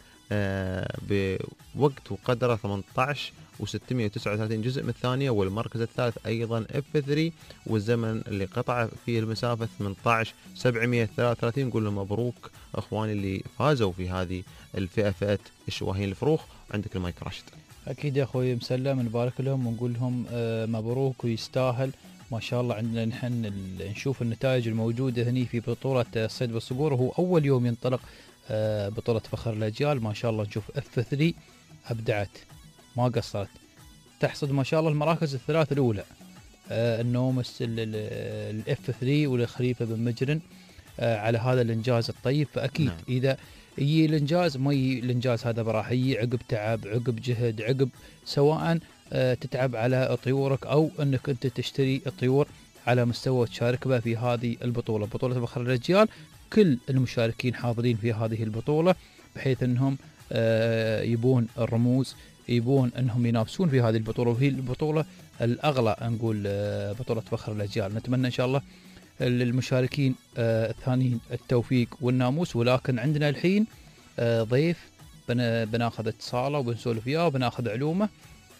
بوقت وقدره ثمانية عشر وستمائة وتسعة وثلاثين جزء الثانية، والمركز الثالث أيضا إف ثلاثة والزمن اللي قطع فيه المسافة ثمانية عشر سبعمائة وثلاثة وثلاثين. نقول لهم مبروك أخواني اللي فازوا في هذه الفئة، فئة الشواهين الفروخ. عندك المايك راشد. أكيد يا أخوي مسلم، نبارك لهم ونقول لهم مبروك ويستاهل ما شاء الله. عندنا نحن نشوف النتائج الموجودة هني في بطولة الصيد بالصقور، وهو أول يوم ينطلق بطولة فخر الأجيال. ما شاء الله نشوف إف ثلاثة أبدعت ما قصرت، تحصد ما شاء الله المراكز الثلاث الأولى، النومس الإف ثلاثة والخليفة بن مجرن على هذا الإنجاز الطيب. فأكيد نعم. إذا يجي الإنجاز ما يجي الإنجاز هذا براح يجي عقب تعب، عقب جهد، عقب سواء آه تتعب على طيورك، او انك انت تشتري الطيور على مستوى تشارك به في هذه البطوله، بطوله فخر الاجيال. كل المشاركين حاضرين في هذه البطوله، بحيث انهم آه يبون الرموز، يبون انهم ينافسون في هذه البطوله، وهي البطوله الاغلى نقول آه بطوله فخر الاجيال. نتمنى ان شاء الله للمشاركين آه الثانيين التوفيق والناموس. ولكن عندنا الحين آه ضيف بن بناخذ اتصاله وبنسولف وياه وبناخذ علومه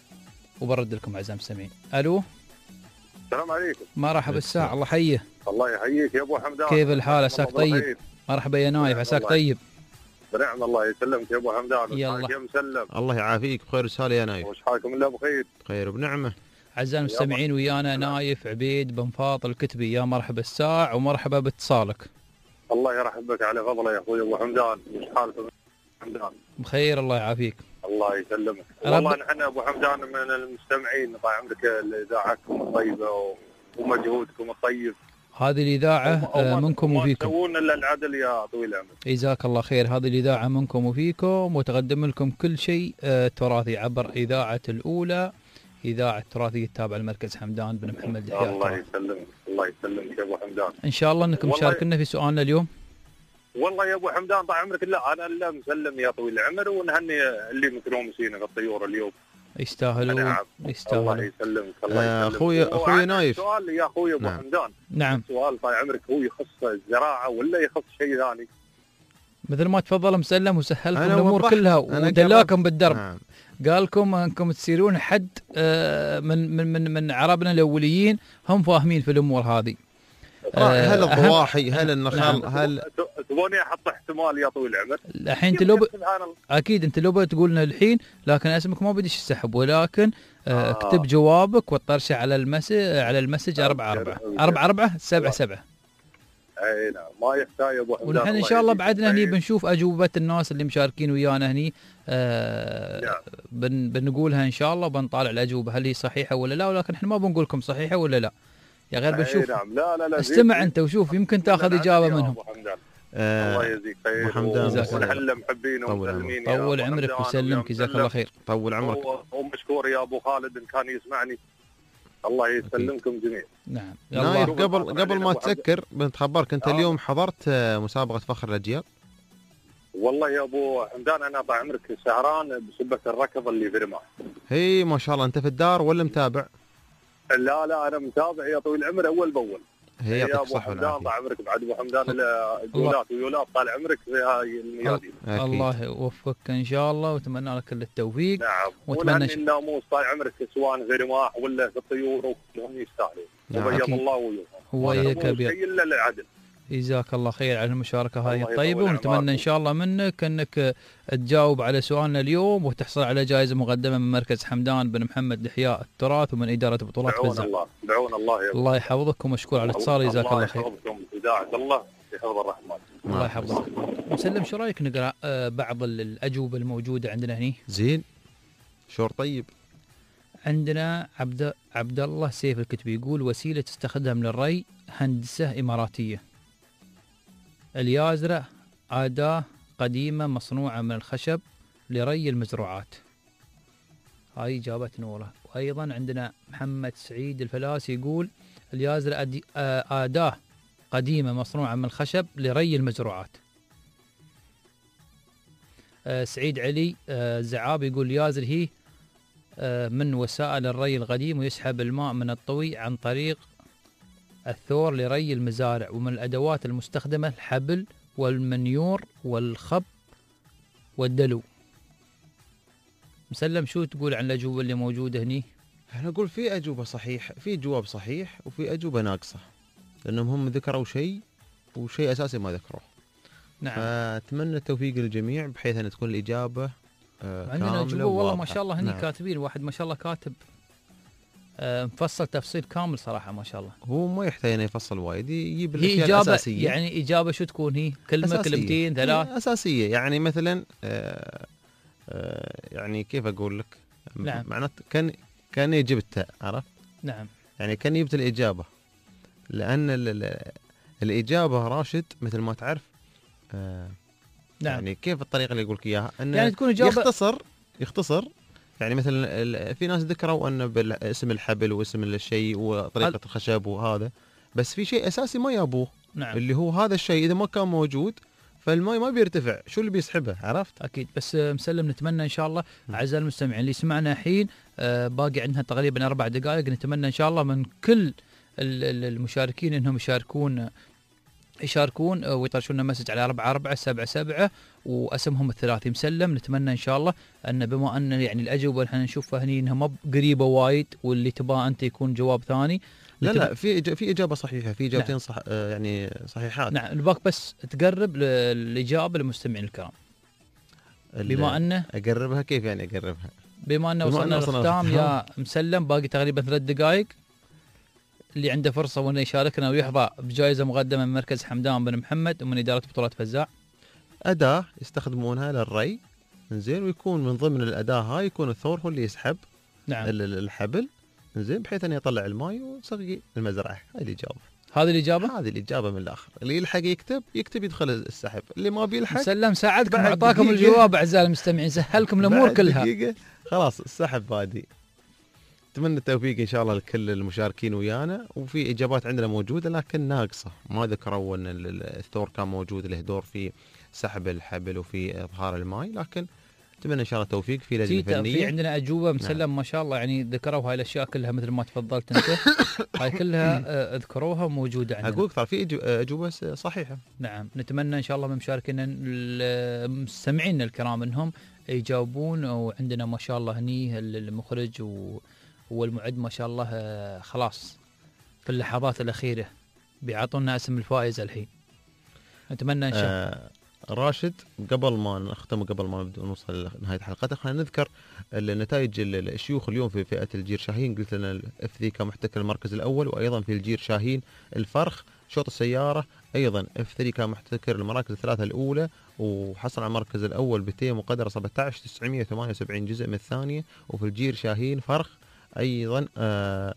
وبرد لكم اعزائي المستمعين. الو، السلام عليكم. مرحبا بالساعة، الله يحييه. الله يحييك يا ابو حمدان. كيف الحال؟ عساك طيب؟ مرحبا يا نايف، عساك طيب؟ بنعم الله يسلمك يا ابو حمدان. يلا يا مسلم. الله يعافيك بخير وسهلا يا نايف. وش حالكم الا بخير؟ خير وبنعمه. اعزائي المستمعين ويانا نايف عبيد بن فاضل الكتبي. يا مرحبا الساعة ومرحبا باتصالك. الله يرحبك على فضله يا اخوي ابو حمدان. وش حالكم حمدان؟ بخير الله يعافيك. الله يسلمك. والله نحن ابو حمدان من المستمعين، طال عمرك اذاعتكم الطيبه ومجهودكم الطيب. هذه الإذاعة منكم وفيكم. ما تسوون إلا العدل يا طويل العمر. جزاك الله خير. هذه الإذاعة منكم وفيكم، وتقدم لكم كل شيء تراثي عبر إذاعة الأولى، إذاعة تراثية التابعة لمركز حمدان بن محمد لحياة. الله يسلمك الله يسلمك يا أبو حمدان. إن شاء الله أنكم تشاركنا في سؤالنا اليوم. والله يا أبو حمدان طال عمرك، لا أنا لا مسلم يا طويل العمر، ونهني اللي مترومسين في الطيور اليوم. يستاهلون يستاهلون. الله يسلمك الله يسلمك. اخوي اخوي نايف، سؤال يا اخوي ابو نعم. حمدان. نعم. سؤال طال عمرك، هو يخص الزراعه ولا يخص شيء ثاني؟ مثل ما تفضل مسلم وسهلكم الامور كلها ودلاكم بالدرب. نعم. قال لكم انكم تسيرون حد من من من من عربنا الاوليين، هم فاهمين في الامور هذه. هل الضواحي، هل النخل، هل تبوني احط احتمال يا طويل العمر؟ الحين انت لو ب... اكيد انت لو بتقول لنا الحين، لكن اسمك ما بديش السحب، ولكن آه. اكتب جوابك وطرشه على المسج على المسج أربعة أربعة أربعة أربعة سبعة سبعة. اي نعم ما يحتاج يا ابو حمدان. ونحن ان شاء الله بعدنا هني بنشوف اجوبه الناس اللي مشاركين ويانا هني، آه نعم. بن بنقولها ان شاء الله، بنطالع الاجوبه هل هي صحيحه ولا لا، ولكن احنا ما بنقول لكم صحيحه ولا لا، يا غير بنشوف. نعم. لا لا لا استمع انت وشوف، يمكن تاخذ اجابه منهم. آه الله يجزيك خير. ونحن محبين ومسلمين. طول عمرك وسلمك، جزاك الله خير. طول عمرك. ومشكور يا ابو خالد ان كان يسمعني. الله يسلمكم جميعا. نعم. نايف، قبل قبل ما تسكر بنتخبرك انت آه. اليوم حضرت مسابقه فخر الاجيال؟ والله يا ابو حمدان انا طال عمرك سهران بسبه الركض اللي في رماه. هي ما شاء الله. انت في الدار ولا متابع؟ لا لا انا متابع يا طويل العمر اول باول. هي يا ابو حمدان طال عمرك، بعد ابو حمدان الجولات ويولات طال عمرك في هاي الميادين. الله يوفقك ان شاء الله، واتمنى لك كل التوفيق. نعم. واتمنى ش... الناموس طال عمرك سواء في رماح ولا في الطيور وكلهم يستاهلون. نعم. وبيض الله وجوههم. هو يكبر. الا العدل. جزاك الله خير على المشاركة هذه الطيبة، ونتمنى إن شاء الله منك أنك تجاوب على سؤالنا اليوم وتحصل على جائزة مقدمة من مركز حمدان بن محمد لإحياء التراث ومن إدارة بطولات فزة. الله دعونا الله يا الله يحفظك ومشكور على الاتصال. جزاك الله خير. الله يحفظكم إذاعة الله يحفظ الرحمن. الله يحفظك. مسلم شو رأيك نقرأ بعض الأجوبة الموجودة عندنا هني؟ زين. شور طيب. عندنا عبد عبد الله سيف الكتبي يقول وسيلة تستخدم للري هندسة إماراتية. اليازرة أداة قديمة مصنوعة من الخشب لري المزروعات. هاي إجابة نورة. وأيضا عندنا محمد سعيد الفلاسي يقول اليازرة أداة قديمة مصنوعة من الخشب لري المزروعات. آه سعيد علي آه زعاب يقول اليازر هي آه من وسائل الري القديم، ويسحب الماء من الطوي عن طريق الثور لري المزارع، ومن الأدوات المستخدمة الحبل والمنيور والخب والدلو. مسلم شو تقول عن الأجوبة اللي موجودة هني؟ أنا أقول في أجوبة صحيح، في جواب صحيح وفي أجوبة ناقصة، لأنهم هم ذكروا شيء وشيء أساسي ما ذكروه. نعم. فأتمنى التوفيق للجميع بحيث أن تكون الإجابة آه عندنا أجوبة والله ما شاء الله هني. نعم. كاتبين واحد ما شاء الله كاتب مفصل تفصيل كامل صراحة ما شاء الله. هو ما يحتاج انه يفصل وايد، يجيب الاشياء الاساسيه. يعني اجابه شو تكون هي؟ كلمه أساسية. كلمتين ثلاث اساسيه، يعني مثلا آآ آآ يعني كيف اقول لك؟ نعم. معناته كان كان يجيب التاء، عرفت؟ نعم. يعني كان يجيب الاجابه، لان ال ال الاجابه راشد مثل ما تعرف. نعم. يعني كيف الطريقه اللي يقول لك اياها؟ انه يعني تكون إجابة يختصر يختصر يعني مثلا في ناس ذكروا أن باسم الحبل واسم الشيء وطريقة هل... الخشب وهذا، بس في شيء أساسي ما يابوه. نعم. اللي هو هذا الشيء إذا ما كان موجود فالماء ما بيرتفع، شو اللي بيسحبه؟ عرفت؟ اكيد. بس مسلم نتمنى ان شاء الله اعزائي المستمعين اللي سمعنا الحين آه باقي عندنا تقريبا اربع دقائق، نتمنى ان شاء الله من كل المشاركين انهم يشاركون يشاركون ويطرشون لنا مسج على أربعة أربعة سبعة سبعة واسمهم الثلاثي مسلم. نتمنى ان شاء الله ان بما ان يعني الاجوبه احنا نشوفها هني انها ما قريبه وايد، واللي تباه انت يكون جواب ثاني. لا لا في في اجابه صحيحه، في اجابتين. نعم. صح آه يعني صحيحات. نعم نباك بس تقرب الاجابه للمستمعين الكرام. بما انه اقربها كيف يعني اقربها؟ بما انه وصلنا للختام يا مسلم، باقي تقريبا ثلاث دقائق. اللي عنده فرصه وانه يشاركنا ويحظى بجائزه مقدمه من مركز حمدان بن محمد ومن اداره بطولات فزاع. اداه يستخدمونها للري، زين، ويكون من ضمن الاداه هاي يكون الثور هو اللي يسحب نعم الحبل، زين، بحيث انه يطلع الماء ويسقي المزرعه. هاي الاجابه. هذه الاجابه؟ هذه الاجابه من الاخر. اللي يلحق يكتب يكتب يدخل السحب، اللي ما بيلحق سلم ساعدكم واعطاكم الجواب اعزائي المستمعين، سهلكم الامور كلها. دقيقه خلاص السحب بادي. اتمنى التوفيق ان شاء الله لكل المشاركين ويانا، وفي اجابات عندنا موجوده لكن ناقصه، ما ذكروا ان الثور كان موجود له دور في سحب الحبل وفي اظهار الماء، لكن اتمنى ان شاء الله التوفيق في لجنه فنيه. في عندنا اجوبه مسلم. نعم. ما شاء الله يعني ذكروا هاي الاشياء كلها مثل ما تفضلت انت. هاي كلها اذكروها موجوده عندنا. اقول ترى في اجوبه صحيحه. نعم نتمنى ان شاء الله من مشاركينا المستمعين الكرام انهم يجاوبون. وعندنا ما شاء الله هني المخرج و والمعد ما شاء الله خلاص في اللحظات الأخيرة بيعطونا اسم الفائز الحين. نتمنى إن شاء الله. آه راشد، قبل ما نختم قبل ما نبدأ نوصل لنهاية حلقتنا خلينا نذكر النتائج الشيوخ اليوم في فئة الجير شاهين. قلت لنا الاف ذي كان محتكر المركز الأول، وأيضا في الجير شاهين الفرخ شوط السيارة أيضا اف ثلاثة كان محتكر المراكز الثلاثة الأولى، وحصل على المركز الأول بتيم وقدره سبعة عشر تسعمية وثمانية وسبعين جزء من الثانية. وفي الجير شاهين فرخ ايضا آه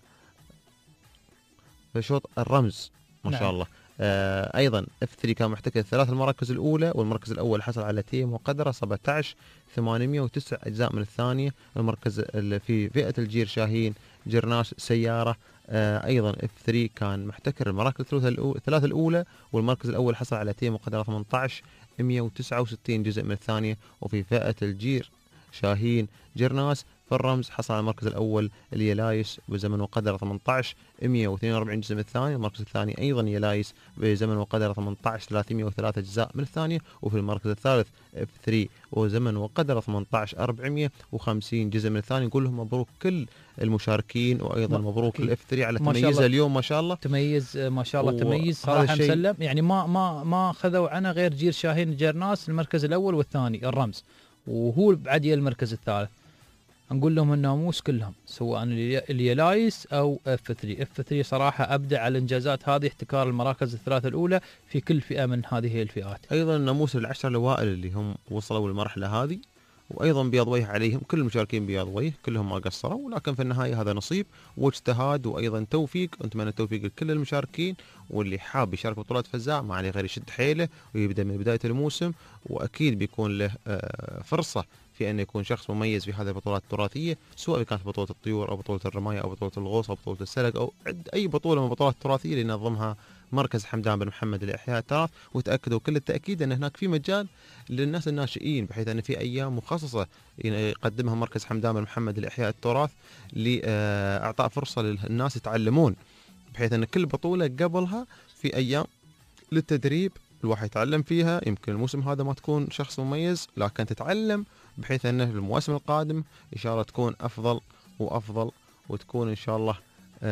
في شوط الرمز ما شاء نعم. الله آه ايضا اف ثلاثة كان محتكر الثلاث المراكز الاولى، والمركز الاول حصل على تيم وقدره سبعة عشر ثمانمية وتسعة اجزاء من الثانيه. المركز في فئه الجير شاهين جرناش سياره آه ايضا اف ثلاثة كان محتكر المراكز الثلاث الاولى، والمركز الاول حصل على تيم وقدره ثمانية عشر مية وتسعة وستين جزء من الثانيه. وفي فئه الجير شاهين جرناس في الرمز حصل على المركز الأول اليلايس بزمن وقدره ثمانية عشر مية واثنين وأربعين جزء من الثانية. المركز الثاني أيضا يلايس بزمن وقدره ثمانية عشر ثلاثمية وثلاثة أجزاء من الثانية. وفي المركز الثالث اف ثلاثة وزمن وقدره ثمانية عشر أربعمية وخمسين جزء من الثانية. نقول لهم مبروك كل المشاركين، وأيضا مبروك الاف ثلاثة على تميزها اليوم ما شاء الله. تميز ما شاء الله تميز صراحة مسلم. يعني ما ما ما خذوا عنه غير جير شاهين جرناس المركز الأول والثاني الرمز، وهو بعد المركز الثالث. نقول لهم الناموس كلهم سواء اليلايس او اف ثلاثة. اف ثلاثة صراحه ابدع على الانجازات هذه، احتكار المراكز الثلاثه الاولى في كل فئه من هذه الفئات. ايضا الناموس العشر الاوائل اللي هم وصلوا للمرحله هذه، وايضا بياض وجه عليهم كل المشاركين بياض وجه، كلهم ما قصروا، ولكن في النهايه هذا نصيب واجتهاد وايضا توفيق. ونتمنى التوفيق لكل المشاركين، واللي حاب يشارك بطولات فزاع ما عليه غير يشد حيله ويبدا من بدايه الموسم، واكيد بيكون له فرصه في أن يكون شخص مميز في هذه البطولات التراثية، سواء كانت بطولة الطيور أو بطولة الرماية أو بطولة الغوص أو بطولة السلق أو أي بطولة من البطولات التراثية اللي ينظمها مركز حمدان بن محمد لإحياء التراث. وتأكدوا كل التأكيد أن هناك في مجال للناس الناشئين، بحيث أن في أيام مخصصة يقدمها مركز حمدان بن محمد لإحياء التراث لإعطاء فرصة للناس يتعلمون، بحيث أن كل بطولة قبلها في أيام للتدريب الواحد يتعلم فيها. يمكن الموسم هذا ما تكون شخص مميز، لكن تتعلم بحيث أنه في المواسم القادم إن شاء الله تكون أفضل وأفضل، وتكون إن شاء الله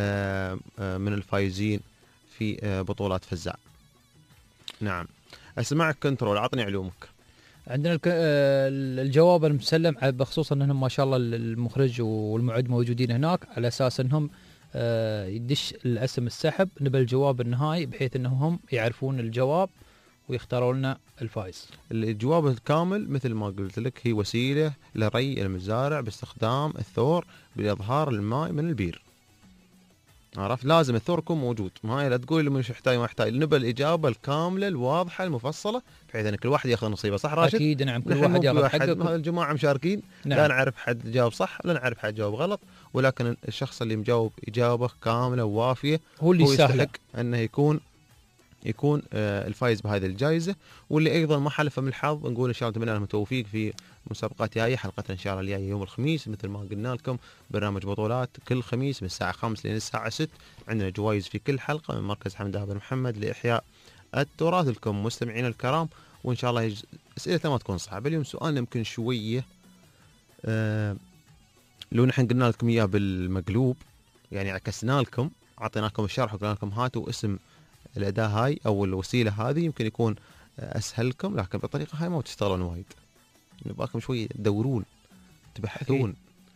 من الفائزين في بطولات فزاع. نعم أسمعك كنترول، عطني علومك. عندنا الجواب المسلم بخصوص أنهم ما شاء الله المخرج والمعد موجودين هناك، على أساس أنهم يدش الاسم السحب نبى الجواب النهائي، بحيث أنهم يعرفون الجواب ويختاروا لنا الفائز. الجواب الكامل مثل ما قلت لك هي وسيلة لري المزارع باستخدام الثور لإظهار الماء من البير. عرفت؟ لازم الثور يكون موجود. ما لا تقول لي مش يحتاج ما يحتاج، نبى الاجابه الكامله الواضحه المفصله بحيث ان كل واحد ياخذ نصيبه. صح راشد؟ اكيد نعم، كل واحد ياخذ حقه. هذا الجماعه مشاركين، نعم. لا نعرف حد جاوب صح ولا نعرف حد جاوب غلط، ولكن الشخص اللي مجاوب اجابه كامله ووافيه هو اللي هو يستحق يستحق انه يكون يكون آه الفايز بهذه الجائزه. واللي ايضا ما حلفه من الحظ نقول ان شاء الله نتمنى لهم التوفيق في مسابقات جايه. حلقتنا ان شاء الله الجايه يوم الخميس مثل ما قلنا لكم، برنامج بطولات كل خميس من الساعه خمسة لين الساعه ستة. عندنا جوائز في كل حلقه من مركز حمدان بن محمد لاحياء التراث لكم مستمعينا الكرام. وان شاء الله يج... اسئلتنا ما تكون صعبه. اليوم سؤالنا يمكن شويه آه... لو نحن قلنا لكم اياه بالمقلوب، يعني عكسنا لكم، اعطيناكم الشرح وقلنا لكم هاتوا اسم الاداه هاي او الوسيله هذه، يمكن يكون اسهل لكم، لكن بالطريقه هاي ما تشتغلون وايد. نبغاكم شوي تدورون تبحثون.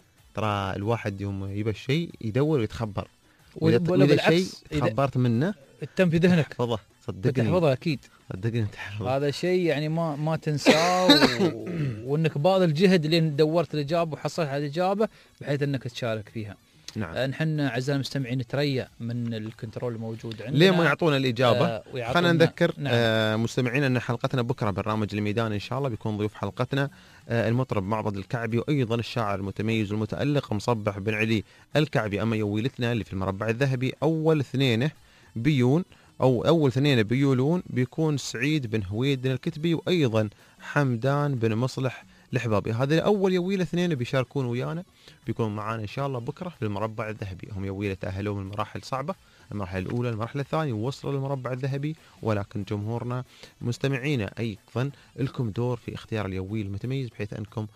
ترى الواحد يوم يبى الشيء يدور ويتخبر، ولا بالعكس تخبرت منه التم في ذهنك تحفظه. صدقني تحفظه اكيد، صدقني تحفظه. هذا شيء يعني ما ما تنساه و... وانك باذل جهد لين دورت الاجابه وحصلت على الاجابه بحيث انك تشارك فيها. نعم. نحن اعزائي المستمعين نتريا من الكنترول الموجود عندنا. ليه ما يعطونا الاجابه؟ آه خلينا نذكر نعم. آه مستمعينا ان حلقتنا بكره برنامج الميدان ان شاء الله بيكون ضيوف حلقتنا آه المطرب معبد الكعبي، وايضا الشاعر المتميز والمتالق مصبح بن علي الكعبي. اما يويلتنا اللي في المربع الذهبي اول اثنينه بيون او اول اثنين بيولون بيكون سعيد بن هويد بن الكتبي، وايضا حمدان بن مصلح الحبابي. هذا اول يويل اثنين بيشاركون ويانا، بيكون معانا ان شاء الله بكره في المربع الذهبي. هم يويل تاهلوا من مراحل صعبه، المرحله الاولى المرحله الثانيه ووصلوا للمربع الذهبي، ولكن جمهورنا مستمعينا ايضا لكم دور في اختيار اليويل المتميز بحيث انكم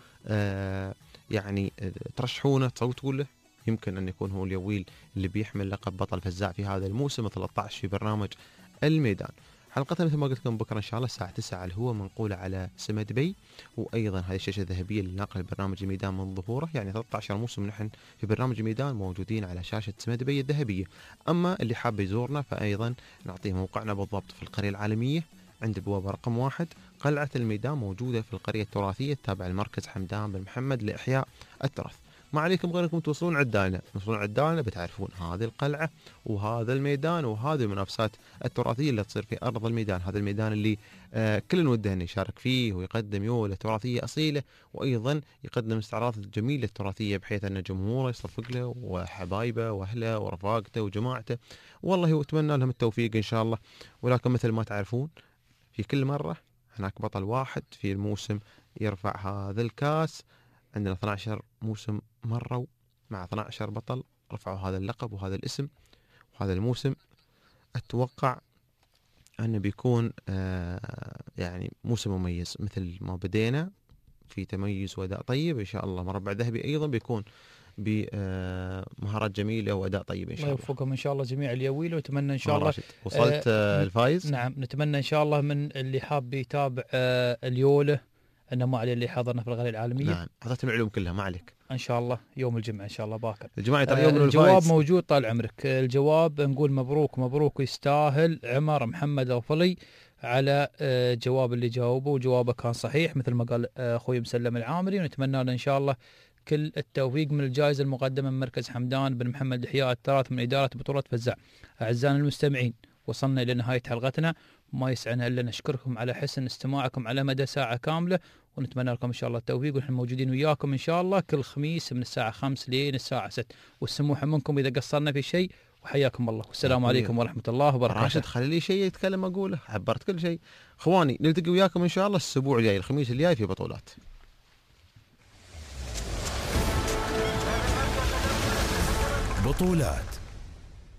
آه يعني ترشحونه تصوتوا له. يمكن ان يكون هو اليويل اللي بيحمل لقب بطل فزاع في هذا الموسم ثلاثة عشر في برنامج الميدان. حلقتنا مثل ما قلت لكم بكره ان شاء الله الساعه تسعة على الهواء منقوله على سما دبي، وايضا هذه الشاشه الذهبيه اللي ناقله برنامج الميدان من ظهوره، يعني ثلاثة عشر موسم نحن في برنامج الميدان موجودين على شاشه سما دبي الذهبيه. اما اللي حاب يزورنا فايضا نعطيه موقعنا بالضبط في القريه العالميه عند البوابه رقم واحد. قلعه الميدان موجوده في القريه التراثيه التابعه لمركز حمدان بن محمد لاحياء التراث. ما عليكم غير انكم توصلون عدالنا، توصلون عدالنا بتعرفون هذه القلعه وهذا الميدان وهذه المنافسات التراثيه اللي تصير في ارض الميدان. هذا الميدان اللي آه كل وده انه يشارك فيه ويقدم يوله تراثيه اصيله، وايضا يقدم استعراضات جميله تراثيه بحيث ان جمهوره يصفق له وحبايبه واهله ورفاقته وجماعته. والله اتمنى لهم التوفيق ان شاء الله. ولكن مثل ما تعرفون في كل مره هناك بطل واحد في الموسم يرفع هذا الكاس. عندنا اثنا عشر موسم مروا مع اثنا عشر بطل رفعوا هذا اللقب وهذا الاسم وهذا الموسم. اتوقع انه بيكون آه يعني موسم مميز مثل ما بدينا في تميز واداء طيب. ان شاء الله مربع ذهبي ايضا بيكون بمهارات جميله واداء طيب ان شاء الله. الله يوفقهم ان شاء الله جميع اليويل، ونتمنى ان شاء الله وصلت آه الفايز. نعم نتمنى ان شاء الله من اللي حاب يتابع آه اليوله انه ما عليه اللي حضرنا في القريه العالميه. نعم اعطيت المعلوم كلها ما عليك. ان شاء الله يوم الجمعه ان شاء الله باكر. الجماعه ترى يوم آه الجواب موجود طال عمرك. الجواب نقول مبروك مبروك يستاهل عمر محمد الفلي على آه جواب اللي جاوبه، وجوابه كان صحيح مثل ما قال آه اخوي مسلم العامري، ونتمنى له ان شاء الله كل التوفيق من الجائزه المقدمه من مركز حمدان بن محمد لإحياء التراث من اداره بطوله فزاع. اعزائنا المستمعين وصلنا الى نهايه حلقتنا، ما يسعنا الا نشكركم على حسن استماعكم على مدى ساعه كامله، ونتمنى لكم ان شاء الله التوفيق، ونحن موجودين وياكم ان شاء الله كل خميس من الساعه خمسة لين الساعه ستة، والسموح منكم اذا قصرنا في شيء، وحياكم الله والسلام عليكم ورحمه الله وبركاته. راشد خلي لي شيء يتكلم اقوله، عبرت كل شيء. اخواني نلتقي وياكم ان شاء الله الاسبوع الجاي الخميس الجاي في بطولات. بطولات